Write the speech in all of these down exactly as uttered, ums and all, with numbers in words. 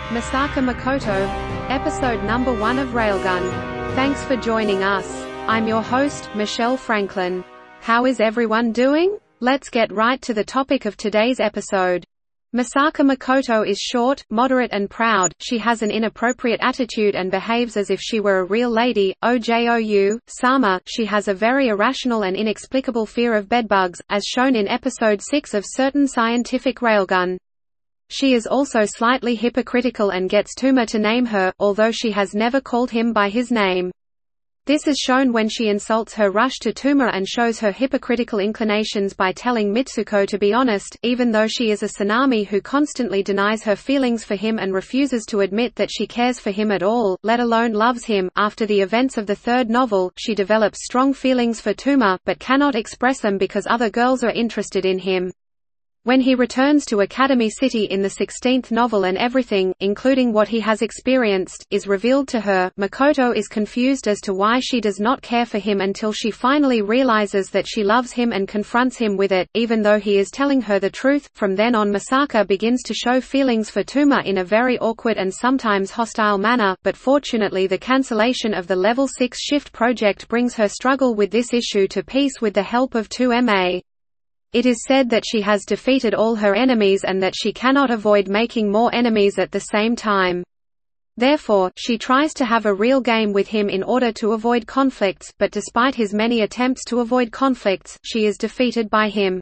Misaka Makoto, episode number one of Railgun. Thanks for joining us. I'm your host, Michelle Franklin. How is everyone doing? Let's get right to the topic of today's episode. Misaka Makoto is short, moderate and proud. She has an inappropriate attitude and behaves as if she were a real lady. Ojou, Sama, she has a very irrational and inexplicable fear of bedbugs, as shown in episode six of Certain Scientific Railgun. She is also slightly hypocritical and gets Tuma to name her, although she has never called him by his name. This is shown when she insults her rush to Tuma and shows her hypocritical inclinations by telling Mitsuko to be honest, even though she is a Tsunami who constantly denies her feelings for him and refuses to admit that she cares for him at all, let alone loves him. After the events of the third novel, she develops strong feelings for Tuma, but cannot express them because other girls are interested in him. When he returns to Academy City in the sixteenth novel and everything, including what he has experienced, is revealed to her, Makoto is confused as to why she does not care for him until she finally realizes that she loves him and confronts him with it, even though he is telling her the truth. From then on, Misaka begins to show feelings for Tuma in a very awkward and sometimes hostile manner, but fortunately the cancellation of the Level six Shift project brings her struggle with this issue to peace with the help of Tuma. It is said that she has defeated all her enemies and that she cannot avoid making more enemies at the same time. Therefore, she tries to have a real game with him in order to avoid conflicts, but despite his many attempts to avoid conflicts, she is defeated by him.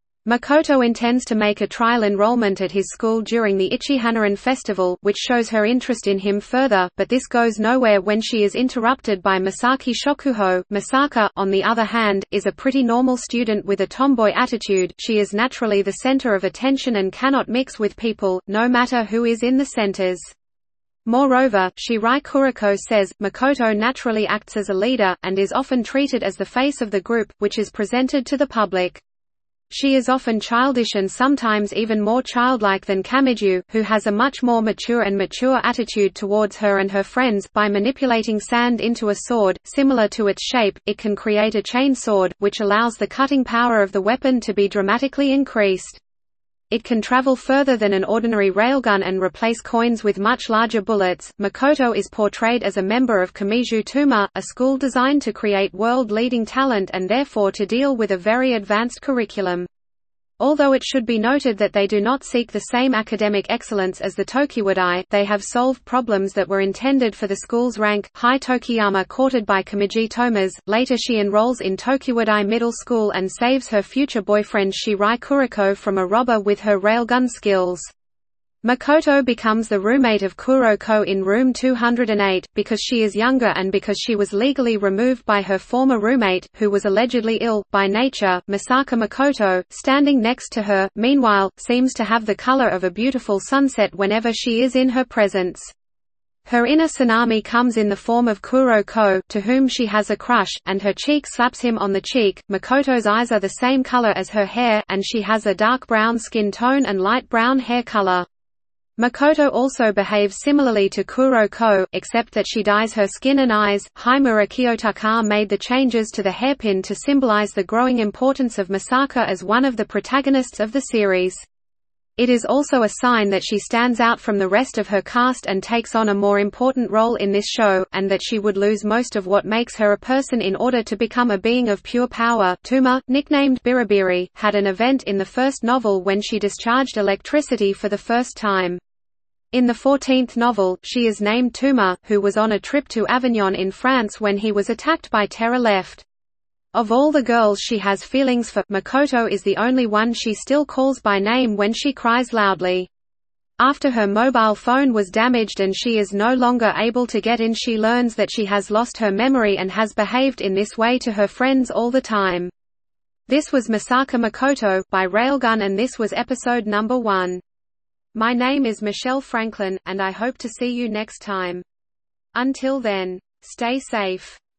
Makoto intends to make a trial enrollment at his school during the Ichihanaran festival, which shows her interest in him further, but this goes nowhere when she is interrupted by Masaki Shokuho. Misaka, on the other hand, is a pretty normal student with a tomboy attitude. She is naturally the center of attention and cannot mix with people, no matter who is in the centers. Moreover, Shirai Kuriko says, Makoto naturally acts as a leader, and is often treated as the face of the group, which is presented to the public. She is often childish and sometimes even more childlike than Kamiju, who has a much more mature and mature attitude towards her and her friends. By manipulating sand into a sword, similar to its shape, it can create a chain sword, which allows the cutting power of the weapon to be dramatically increased. It can travel further than an ordinary railgun and replace coins with much larger bullets. Makoto is portrayed as a member of Kamiju Tuma, a school designed to create world-leading talent and therefore to deal with a very advanced curriculum. Although it should be noted that they do not seek the same academic excellence as the Tokiwadai, they have solved problems that were intended for the school's rank. High Tokiyama courted by Kamiji Tomas, later she enrolls in Tokiwadai Middle School and saves her future boyfriend Shirai Kuriko from a robber with her railgun skills. Makoto becomes the roommate of Kuroko in room two hundred eight, because she is younger and because she was legally removed by her former roommate, who was allegedly ill, by nature. Misaka Makoto, standing next to her, meanwhile, seems to have the color of a beautiful sunset whenever she is in her presence. Her inner Tsunami comes in the form of Kuroko, to whom she has a crush, and her cheek slaps him on the cheek. Makoto's eyes are the same color as her hair, and she has a dark brown skin tone and light brown hair color. Makoto also behaves similarly to Kuroko, except that she dyes her skin and eyes. Himura Kiyotaka made the changes to the hairpin to symbolize the growing importance of Misaka as one of the protagonists of the series. It is also a sign that she stands out from the rest of her cast and takes on a more important role in this show, and that she would lose most of what makes her a person in order to become a being of pure power. Tuma, nicknamed Biribiri, had an event in the first novel when she discharged electricity for the first time. In the fourteenth novel, she is named Tuma, who was on a trip to Avignon in France when he was attacked by Terra left. Of all the girls she has feelings for, Makoto is the only one she still calls by name when she cries loudly. After her mobile phone was damaged and she is no longer able to get in, she learns that she has lost her memory and has behaved in this way to her friends all the time. This was Misaka Makoto, by Railgun, and this was episode number one. My name is Michelle Franklin, and I hope to see you next time. Until then, stay safe.